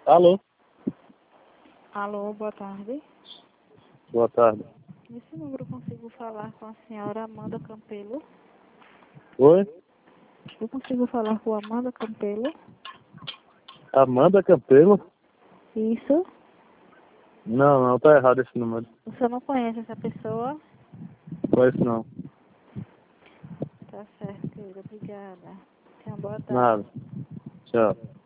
Alô? Alô, boa tarde. Boa tarde. Nesse número eu consigo falar com a senhora Amanda Campelo? Oi? Eu consigo falar com a Amanda Campelo? Amanda Campelo? Isso. Não, tá errado esse número. Você não conhece essa pessoa? Conheço não. Tá certo, querida. Obrigada. Tenha uma boa tarde. Nada. Tchau.